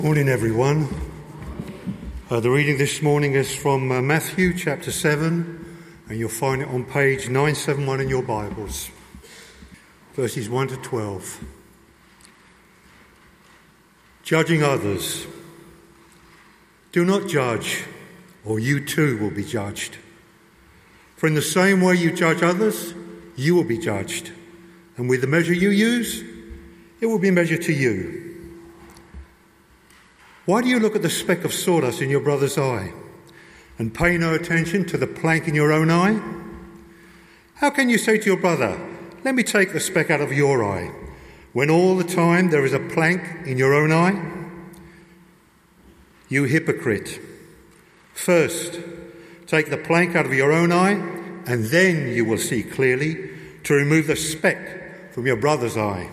Morning, everyone. The reading this morning is from Matthew chapter 7, and you'll find it on page 971 in your Bibles, verses 1 to 12. Judging others. Do not judge, or you too will be judged. For in the same way you judge others, you will be judged, and with the measure you use, it will be measured to you. Why do you look at the speck of sawdust in your brother's eye and pay no attention to the plank in your own eye? How can you say to your brother, "Let me take the speck out of your eye," when all the time there is a plank in your own eye? You hypocrite! First, take the plank out of your own eye, and then you will see clearly to remove the speck from your brother's eye.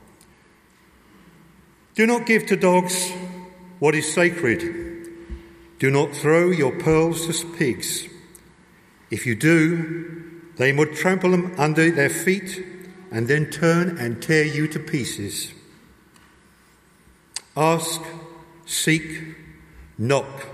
Do not give to dogs what is sacred. Do not throw your pearls to pigs. If you do, they would trample them under their feet and then turn and tear you to pieces. Ask, seek, knock.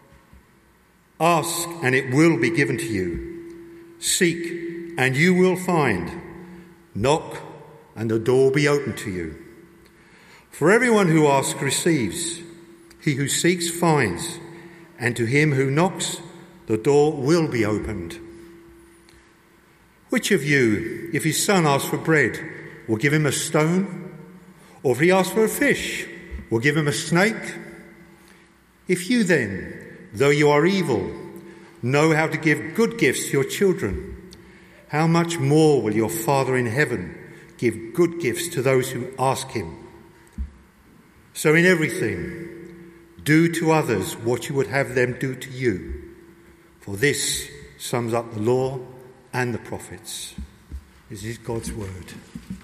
Ask, and it will be given to you. Seek, and you will find. Knock, and the door will be opened to you. For everyone who asks receives. He who seeks finds, and to him who knocks, the door will be opened. Which of you, if his son asks for bread, will give him a stone? Or if he asks for a fish, will give him a snake? If you then, though you are evil, know how to give good gifts to your children, how much more will your Father in heaven give good gifts to those who ask him? So in everything, do to others what you would have them do to you, for this sums up the law and the prophets. This is God's word.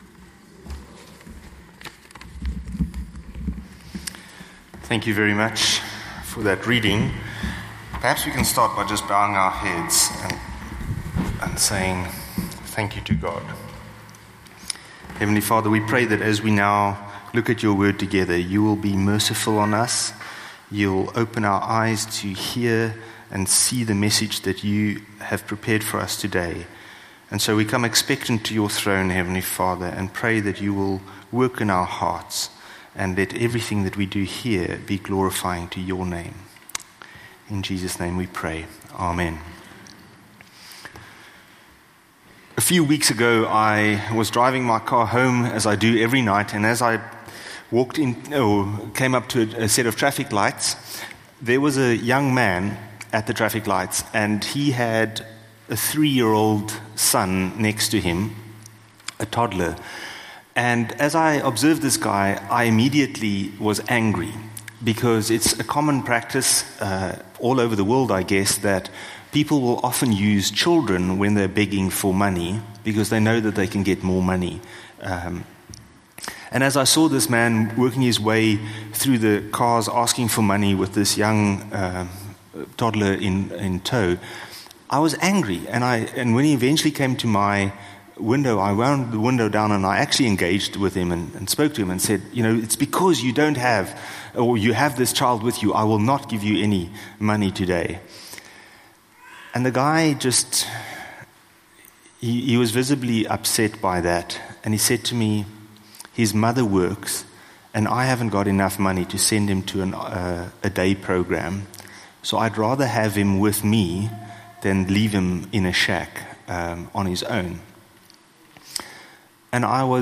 Thank you very much for that reading. Perhaps we can start by just bowing our heads and saying thank you to God. Heavenly Father, we pray that as we now look at your word together, you will be merciful on us. You'll open our eyes to hear and see the message that you have prepared for us today. And so we come expectant to your throne, Heavenly Father, and pray that you will work in our hearts and let everything that we do here be glorifying to your name. In Jesus' name we pray. Amen. A few weeks ago, I was driving my car home, as I do every night, and as I came up to a set of traffic lights, there was a young man at the traffic lights, and he had a 3-year-old son next to him, a toddler. And as I observed this guy, I immediately was angry, because it's a common practice all over the world, I guess, that people will often use children when they're begging for money, because they know that they can get more money. And as I saw this man working his way through the cars asking for money with this young toddler in tow, I was angry. And when he eventually came to my window, I wound the window down and I actually engaged with him and spoke to him and said, it's because you don't have, or you have this child with you, I will not give you any money today. And the guy just, he was visibly upset by that. And he said to me, his mother works, and I haven't got enough money to send him to a day program, so I'd rather have him with me than leave him in a shack on his own. And I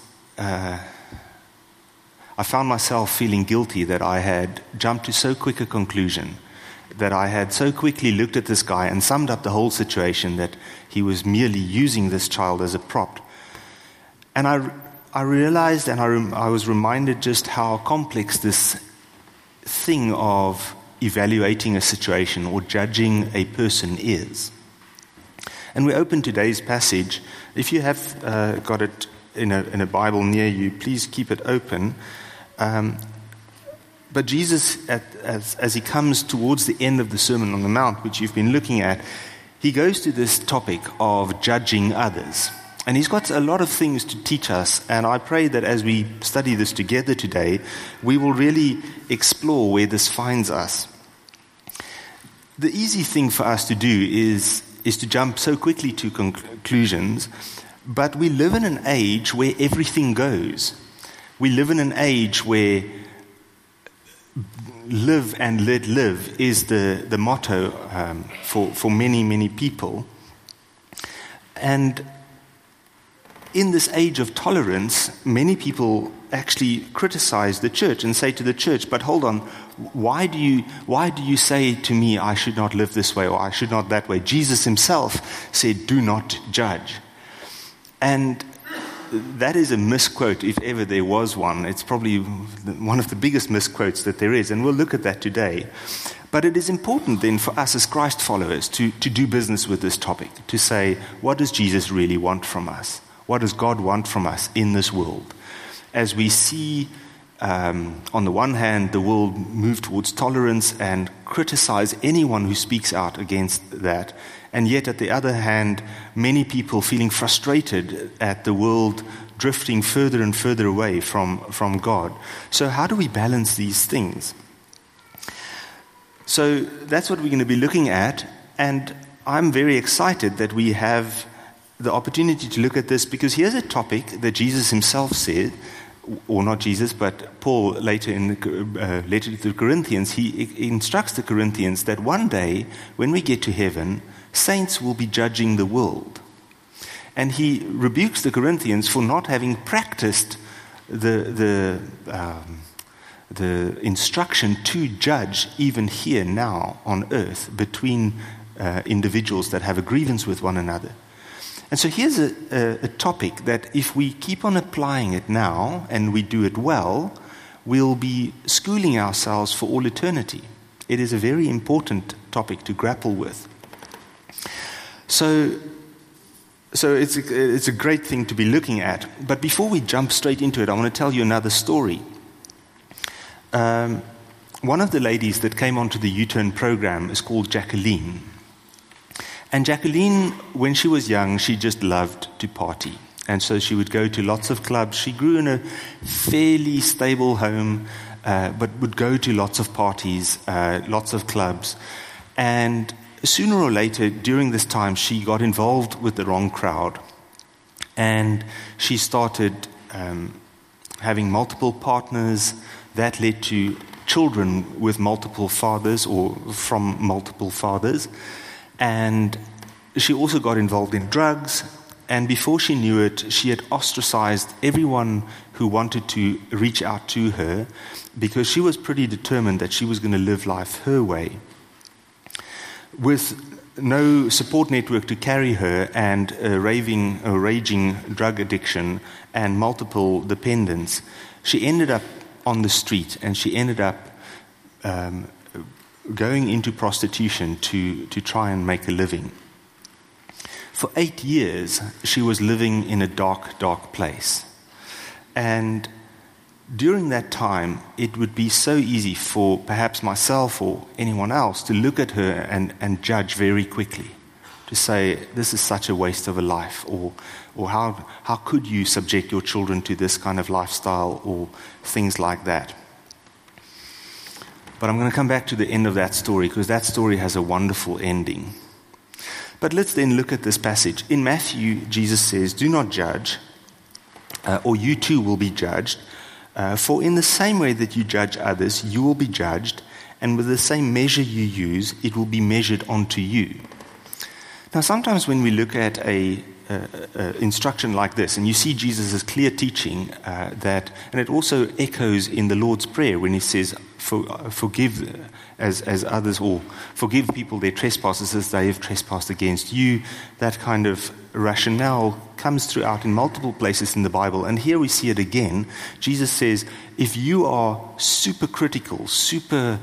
found myself feeling guilty that I had jumped to so quick a conclusion, that I had so quickly looked at this guy and summed up the whole situation, that he was merely using this child as a prop. And I realized, and I was reminded just how complex this thing of evaluating a situation or judging a person is. And we open today's passage. If you have got it in a Bible near you, please keep it open. But Jesus, as he comes towards the end of the Sermon on the Mount, which you've been looking at, he goes to this topic of judging others. And he's got a lot of things to teach us, and I pray that as we study this together today, we will really explore where this finds us. The easy thing for us to do is to jump so quickly to conclusions, but we live in an age where everything goes. We live in an age where live and let live is the motto for many, many people. And in this age of tolerance, many people actually criticize the church and say to the church, but hold on, why do you say to me I should not live this way or I should not that way? Jesus himself said, do not judge. And that is a misquote, if ever there was one. It's probably one of the biggest misquotes that there is, and we'll look at that today. But it is important then for us as Christ followers to do business with this topic, to say, what does Jesus really want from us? What does God want from us in this world? As we see, on the one hand, the world move towards tolerance and criticize anyone who speaks out against that, and yet at the other hand, many people feeling frustrated at the world drifting further and further away from God. So how do we balance these things? So that's what we're going to be looking at, and I'm very excited that we have the opportunity to look at this, because here's a topic that Jesus himself said, or not Jesus, but Paul later in the letter to the Corinthians, he instructs the Corinthians that one day when we get to heaven, saints will be judging the world. And he rebukes the Corinthians for not having practiced the instruction to judge even here now on earth between individuals that have a grievance with one another. And so here's a topic that if we keep on applying it now and we do it well, we'll be schooling ourselves for all eternity. It is a very important topic to grapple with. So it's a great thing to be looking at. But before we jump straight into it, I want to tell you another story. One of the ladies that came onto the U-Turn program is called Jacqueline. And Jacqueline, when she was young, she just loved to party. And so she would go to lots of clubs. She grew in a fairly stable home, but would go to lots of parties, lots of clubs. And sooner or later, during this time, she got involved with the wrong crowd. And she started having multiple partners. That led to children with multiple fathers or from multiple fathers. And she also got involved in drugs, and before she knew it, she had ostracized everyone who wanted to reach out to her, because she was pretty determined that she was going to live life her way. With no support network to carry her, and a raging drug addiction and multiple dependents, she ended up on the street, and she ended up going into prostitution to try and make a living. For 8 years, she was living in a dark, dark place. And during that time, it would be so easy for perhaps myself or anyone else to look at her and judge very quickly, to say, this is such a waste of a life, or how could you subject your children to this kind of lifestyle, or things like that. But I'm going to come back to the end of that story, because that story has a wonderful ending. But let's then look at this passage. In Matthew, Jesus says, do not judge, or you too will be judged. For in the same way that you judge others, you will be judged, and with the same measure you use, it will be measured onto you. Now, sometimes when we look at a instruction like this, and you see Jesus' clear teaching that, and it also echoes in the Lord's Prayer when he says, forgive as others, or forgive people their trespasses as they have trespassed against you. That kind of rationale comes throughout in multiple places in the Bible, and here we see it again. Jesus says, if you are super critical, super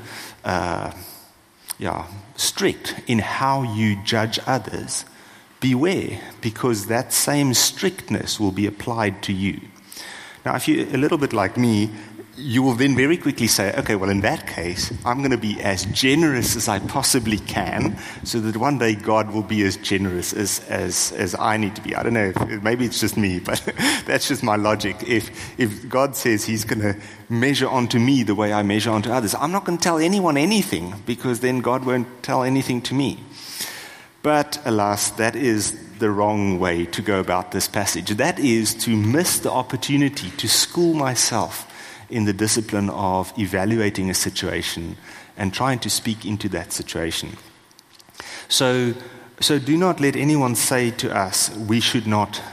strict in how you judge others, beware, because that same strictness will be applied to you. Now, if you're a little bit like me, you will then very quickly say, okay, well, in that case, I'm going to be as generous as I possibly can so that one day God will be as generous as I need to be. I don't know, maybe it's just me, but that's just my logic. If God says he's going to measure onto me the way I measure onto others, I'm not going to tell anyone anything, because then God won't tell anything to me. But alas, that is the wrong way to go about this passage. That is to miss the opportunity to school myself in the discipline of evaluating a situation and trying to speak into that situation. So do not let anyone say to us, we should not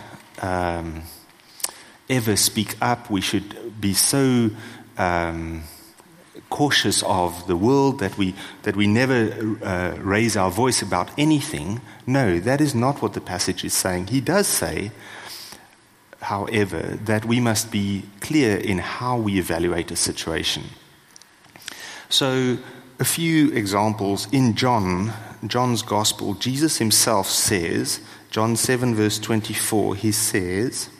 ever speak up, we should be so cautious of the world that we never raise our voice about anything. No, that is not what the passage is saying. He does say, however, that we must be clear in how we evaluate a situation. So, a few examples. In John's Gospel, Jesus himself says, John 7 verse 24, he says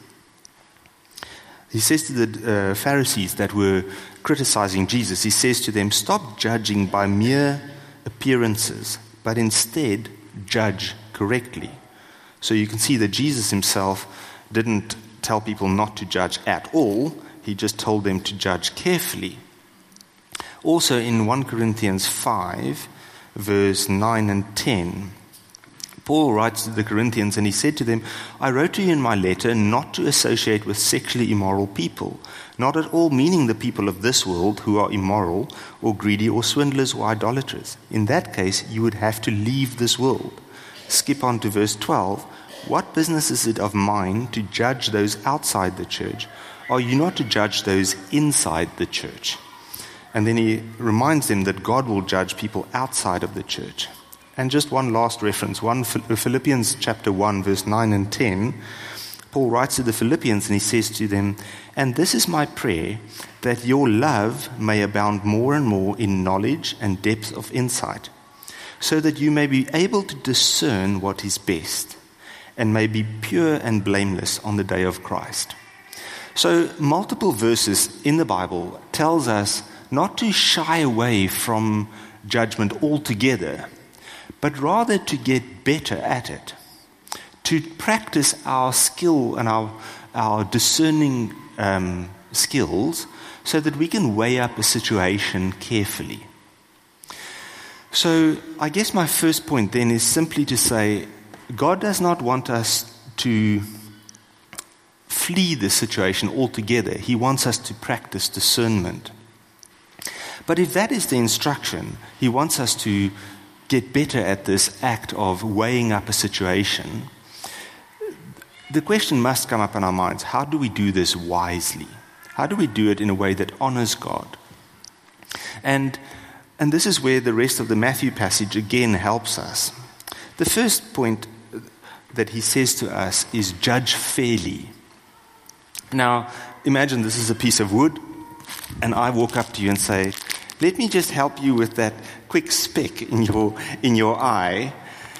to the Pharisees that were criticizing Jesus, he says to them, stop judging by mere appearances, but instead judge correctly. So you can see that Jesus himself didn't tell people not to judge at all. He just told them to judge carefully. Also in 1 Corinthians 5, verse 9 and 10, Paul writes to the Corinthians, and he said to them, I wrote to you in my letter not to associate with sexually immoral people, not at all meaning the people of this world who are immoral or greedy or swindlers or idolaters. In that case, you would have to leave this world. Skip on to verse 12. What business is it of mine to judge those outside the church? Are you not to judge those inside the church? And then he reminds them that God will judge people outside of the church. And just one last reference, Philippians chapter 1, verse 9 and 10. Paul writes to the Philippians and he says to them, and this is my prayer, that your love may abound more and more in knowledge and depth of insight, so that you may be able to discern what is best, and may be pure and blameless on the day of Christ. So multiple verses in the Bible tells us not to shy away from judgment altogether, but rather to get better at it, to practice our skill and our discerning skills so that we can weigh up a situation carefully. So I guess my first point then is simply to say, God does not want us to flee the situation altogether. He wants us to practice discernment. But if that is the instruction, He wants us to get better at this act of weighing up a situation. The question must come up in our minds, how do we do this wisely? How do we do it in a way that honors God? And this is where the rest of the Matthew passage again helps us. The first point that he says to us is judge fairly. Now, imagine this is a piece of wood, and I walk up to you and say, let me just help you with that quick speck in your eye.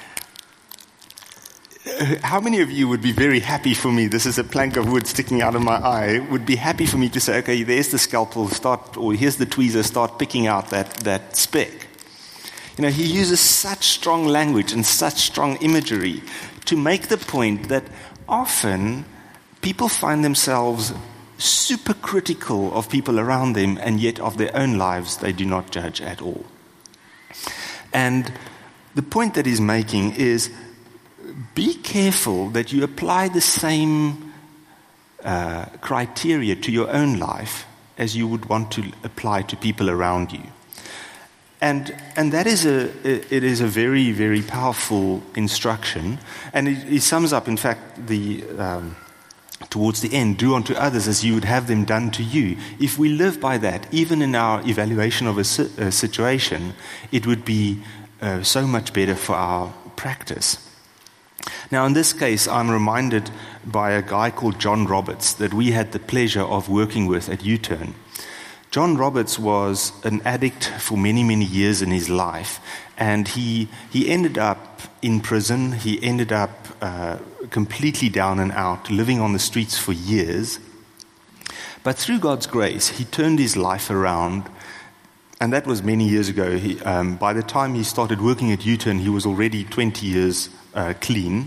How many of you would be very happy for me, this is a plank of wood sticking out of my eye, would be happy for me to say, okay, there's the scalpel, or here's the tweezer, start picking out that speck. You know, he uses such strong language and such strong imagery to make the point that often people find themselves super critical of people around them, and yet of their own lives they do not judge at all. And the point that he's making is, be careful that you apply the same criteria to your own life as you would want to apply to people around you. And that is it is a very, very powerful instruction. And it sums up, in fact, towards the end, do unto others as you would have them done to you. If we live by that, even in our evaluation of a situation, it would be so much better for our practice. Now, in this case, I'm reminded by a guy called John Roberts that we had the pleasure of working with at U-Turn. John Roberts was an addict for many, many years in his life, and he ended up in prison. He ended up completely down and out, living on the streets for years. But through God's grace, he turned his life around, and that was many years ago. By the time he started working at U-Turn, he was already 20 years clean.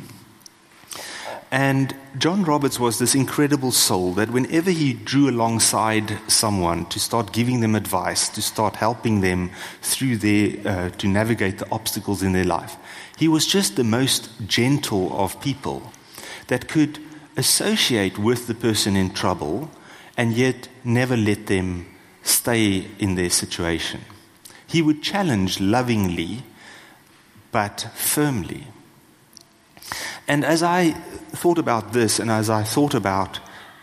And John Roberts was this incredible soul that whenever he drew alongside someone to start giving them advice, to start helping them through to navigate the obstacles in their life, he was just the most gentle of people that could associate with the person in trouble and yet never let them stay in their situation. He would challenge lovingly but firmly. And as I thought about this, and as I thought about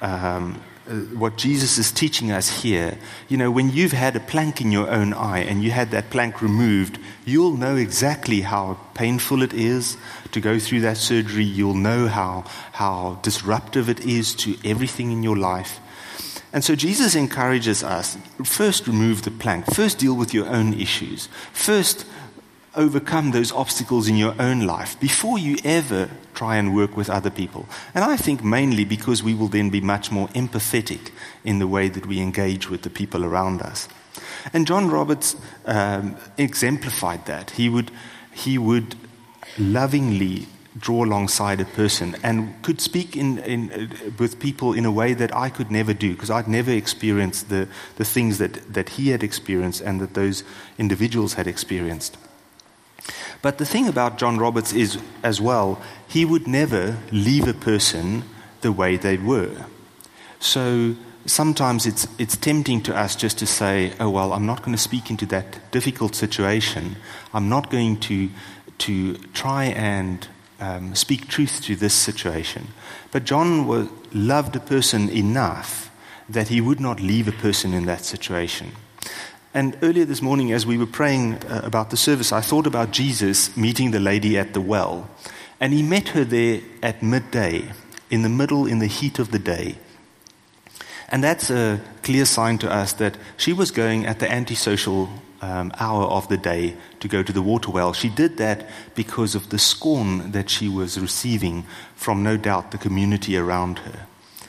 what Jesus is teaching us here, when you've had a plank in your own eye and you had that plank removed, you'll know exactly how painful it is to go through that surgery. You'll know how disruptive it is to everything in your life. And so Jesus encourages us, first remove the plank, first deal with your own issues, first overcome those obstacles in your own life before you ever try and work with other people. And I think mainly because we will then be much more empathetic in the way that we engage with the people around us. And John Roberts exemplified that. He would lovingly draw alongside a person and could speak with people in a way that I could never do, because I'd never experienced the things that he had experienced and that those individuals had experienced. But the thing about John Roberts is, as well, he would never leave a person the way they were. So sometimes it's tempting to us just to say, oh, well, I'm not going to speak into that difficult situation. I'm not going to try and speak truth to this situation. But John loved a person enough that he would not leave a person in that situation. And earlier this morning, as we were praying about the service, I thought about Jesus meeting the lady at the well. And he met her there at midday, in the heat of the day. And that's a clear sign to us that she was going at the antisocial hour of the day to go to the water well. She did that because of the scorn that she was receiving from, no doubt, the community around her.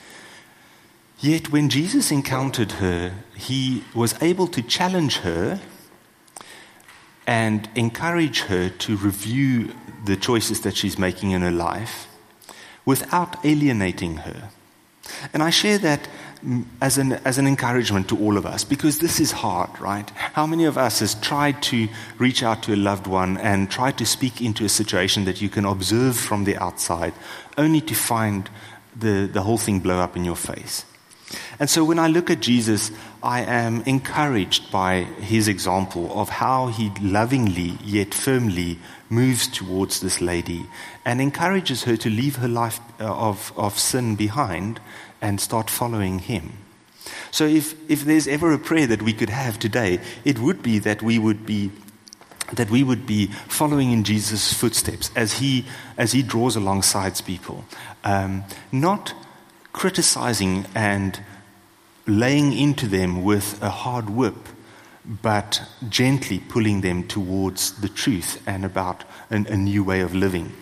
Yet when Jesus encountered her, he was able to challenge her and encourage her to review the choices that she's making in her life without alienating her. And I share that as an encouragement to all of us, because this is hard, right? How many of us has tried to reach out to a loved one and tried to speak into a situation that you can observe from the outside, only to find the whole thing blow up in your face? And so when I look at Jesus, I am encouraged by his example of how he lovingly yet firmly moves towards this lady and encourages her to leave her life of sin behind and start following him. So if there's ever a prayer that we could have today, it would be that we would be following in Jesus' footsteps as he draws alongside people, not criticizing and laying into them with a hard whip, but gently pulling them towards the truth and about a new way of living.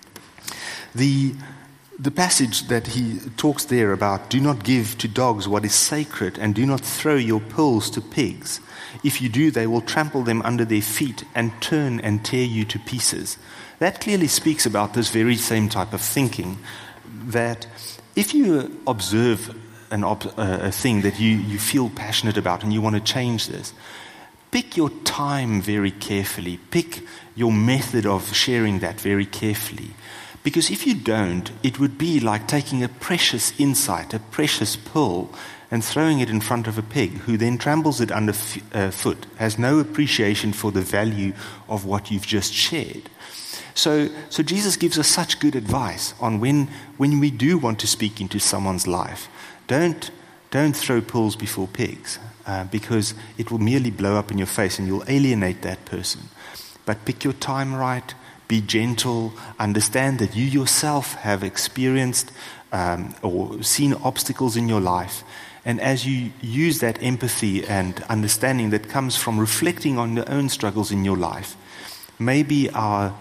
The passage that he talks there about, do not give to dogs what is sacred, and do not throw your pearls to pigs. If you do, they will trample them under their feet and turn and tear you to pieces. That clearly speaks about this very same type of thinking, that if you observe a thing that you feel passionate about and you want to change this, pick your time very carefully. Pick your method of sharing that very carefully. Because if you don't, it would be like taking a precious insight, a precious pearl, and throwing it in front of a pig who then tramples it underfoot, has no appreciation for the value of what you've just shared. So Jesus gives us such good advice on when we do want to speak into someone's life. Don't throw pearls before pigs, because it will merely blow up in your face and you'll alienate that person. But pick your time right, be gentle, understand that you yourself have experienced or seen obstacles in your life. And as you use that empathy and understanding that comes from reflecting on your own struggles in your life, maybe our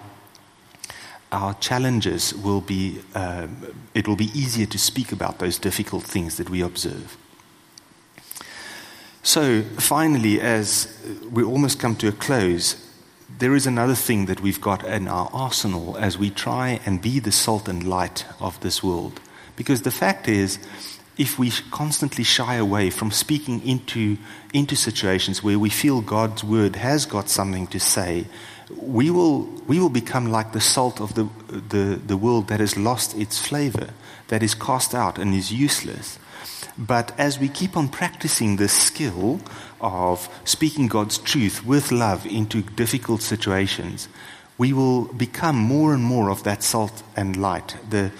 challenges it will be easier to speak about those difficult things that we observe. So finally, as we almost come to a close, there is another thing that we've got in our arsenal as we try and be the salt and light of this world. Because the fact is, if we constantly shy away from speaking into situations where we feel God's word has got something to say, we will become like the salt of the world that has lost its flavor, that is cast out and is useless. But as we keep on practicing this skill of speaking God's truth with love into difficult situations, we will become more and more of that salt and light, the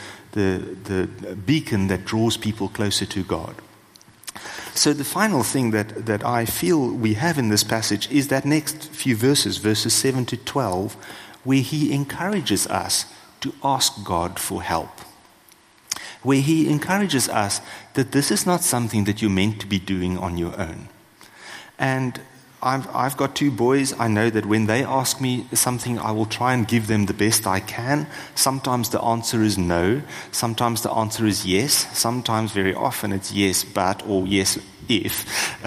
beacon that draws people closer to God. So the final thing that I feel we have in this passage is that next few verses 7 to 12, where he encourages us to ask God for help. Where he encourages us that this is not something that you're meant to be doing on your own. And I've got 2 boys. I know that when they ask me something, I will try and give them the best I can. Sometimes the answer is no. Sometimes the answer is yes. Sometimes, very often, it's yes, but, or yes, if.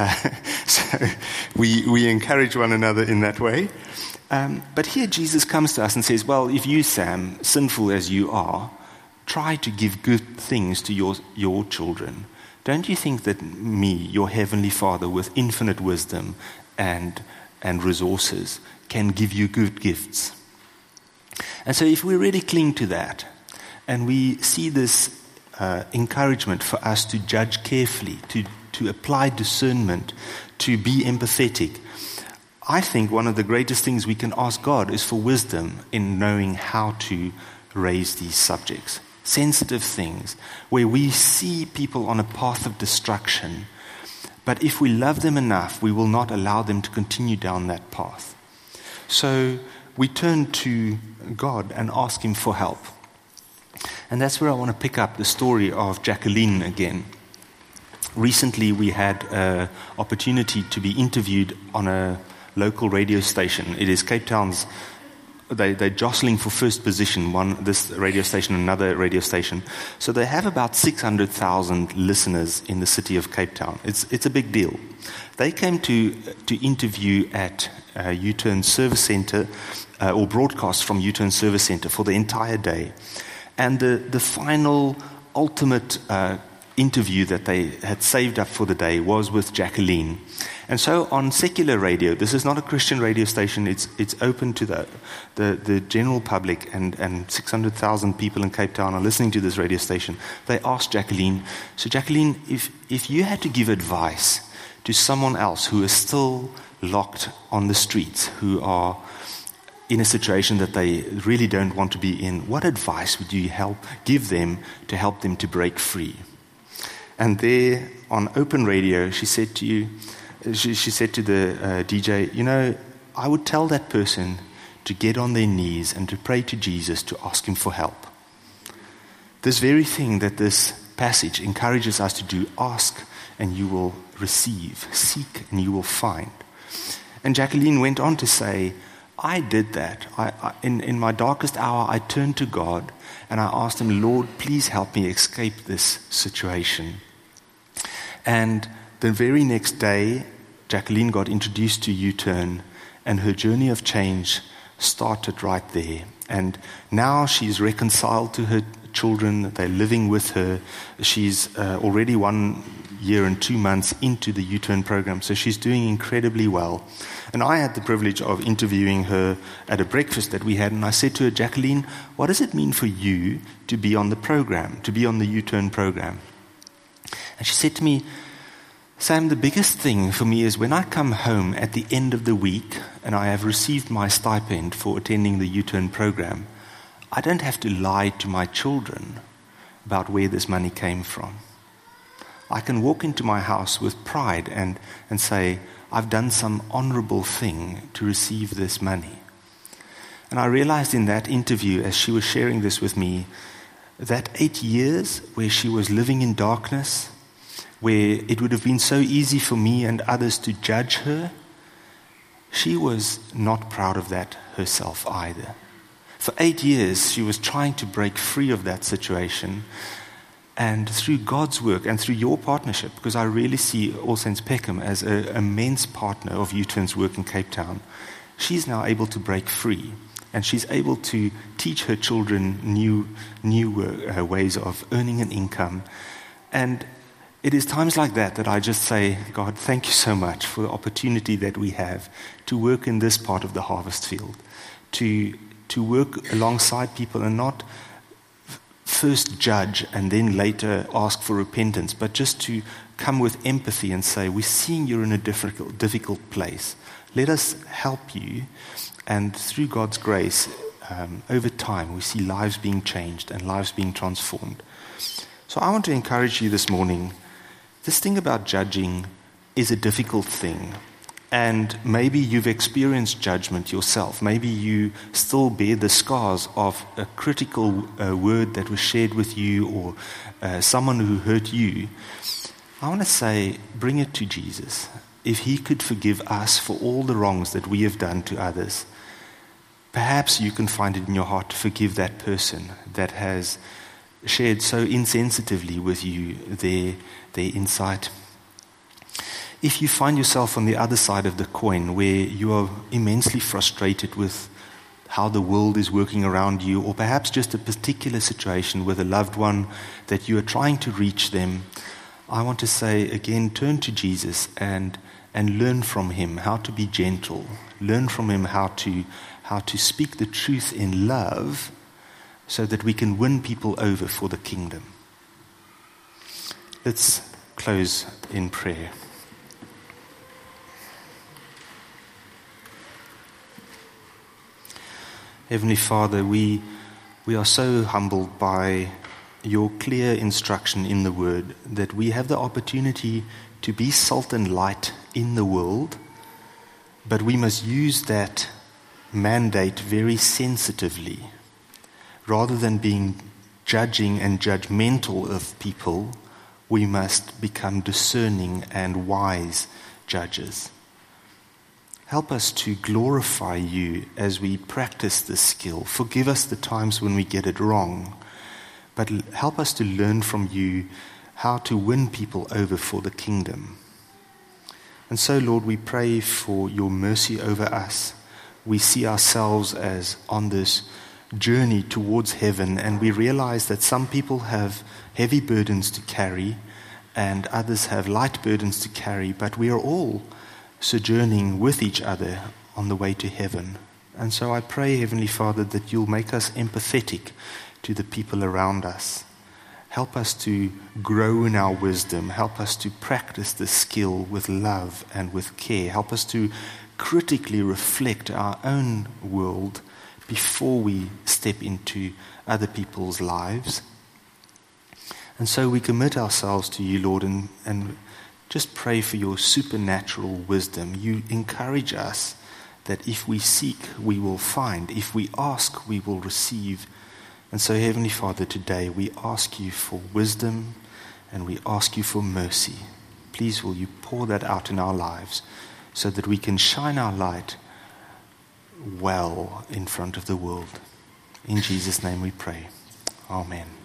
So we encourage one another in that way. But here Jesus comes to us and says, well, if you, Sam, sinful as you are, try to give good things to your children. Don't you think that me, your heavenly Father, with infinite wisdom and resources, can give you good gifts? And so if we really cling to that, and we see this encouragement for us to judge carefully, to apply discernment, to be empathetic, I think one of the greatest things we can ask God is for wisdom in knowing how to raise these subjects. Sensitive things, where we see people on a path of destruction, but if we love them enough, we will not allow them to continue down that path. So we turn to God and ask him for help. And that's where I want to pick up the story of Jacqueline again. Recently we had an opportunity to be interviewed on a local radio station. It is Cape Town's. They're jostling for first position, this radio station, another radio station. So they have about 600,000 listeners in the city of Cape Town. It's a big deal. They came to interview at U-Turn Service Center, or broadcast from U-Turn Service Center for the entire day. And the final, ultimate interview that they had saved up for the day was with Jacqueline. And so on secular radio, this is not a Christian radio station, it's open to the general public, and 600,000 people in Cape Town are listening to this radio station. They asked Jacqueline, so Jacqueline, if you had to give advice to someone else who is still locked on the streets, who are in a situation that they really don't want to be in, what advice would you give them to help them to break free? And there on open radio, she said to the DJ, I would tell that person to get on their knees and to pray to Jesus to ask him for help. This very thing that this passage encourages us to do, ask and you will receive, seek and you will find. And Jacqueline went on to say, I did that. In my darkest hour, I turned to God and I asked him, Lord, please help me escape this situation. And the very next day, Jacqueline got introduced to U-Turn, and her journey of change started right there. And now she's reconciled to her children. They're living with her. She's already 1 year and 2 months into the U-Turn program, so she's doing incredibly well. And I had the privilege of interviewing her at a breakfast that we had, and I said to her, Jacqueline, what does it mean for you to be on the program, to be on the U-Turn program? And she said to me, Sam, the biggest thing for me is when I come home at the end of the week and I have received my stipend for attending the U-Turn program, I don't have to lie to my children about where this money came from. I can walk into my house with pride and say, I've done some honorable thing to receive this money. And I realized in that interview, as she was sharing this with me, that 8 years where she was living in darkness, where it would have been so easy for me and others to judge her, she was not proud of that herself either. For 8 years, she was trying to break free of that situation. And through God's work and through your partnership, because I really see All Saints Peckham as an immense partner of U-Turn's work in Cape Town, she's now able to break free. And she's able to teach her children new ways of earning an income. And it is times like that that I just say, God, thank you so much for the opportunity that we have to work in this part of the harvest field, to work alongside people and not first judge and then later ask for repentance, but just to come with empathy and say, we're seeing you're in a difficult place. Let us help you. And through God's grace, over time, we see lives being changed and lives being transformed. So I want to encourage you this morning. This thing about judging is a difficult thing. And maybe you've experienced judgment yourself. Maybe you still bear the scars of a critical word that was shared with you or someone who hurt you. I want to say, bring it to Jesus. If he could forgive us for all the wrongs that we have done to others, perhaps you can find it in your heart to forgive that person that has shared so insensitively with you their insight. If you find yourself on the other side of the coin where you are immensely frustrated with how the world is working around you, or perhaps just a particular situation with a loved one that you are trying to reach them, I want to say again, turn to Jesus and learn from him how to be gentle. Learn from him how to speak the truth in love so that we can win people over for the kingdom. Let's close in prayer. Heavenly Father, we are so humbled by your clear instruction in the Word that we have the opportunity to be salt and light in the world, but we must use that mandate very sensitively. Rather than being judging and judgmental of people, we must become discerning and wise judges. Help us to glorify you as we practice this skill. Forgive us the times when we get it wrong, but help us to learn from you how to win people over for the kingdom. And so, Lord, we pray for your mercy over us. We see ourselves as on this journey towards heaven, and we realize that some people have heavy burdens to carry and others have light burdens to carry, but we are all sojourning with each other on the way to heaven. And so I pray, Heavenly Father, that you'll make us empathetic to the people around us. Help us to grow in our wisdom. Help us to practice this skill with love and with care. Help us to critically reflect our own world before we step into other people's lives. And so we commit ourselves to you, Lord, and just pray for your supernatural wisdom. You encourage us that if we seek, we will find. If we ask, we will receive. And so, Heavenly Father, today we ask you for wisdom and we ask you for mercy. Please will you pour that out in our lives so that we can shine our light well in front of the world. In Jesus' name we pray. Amen.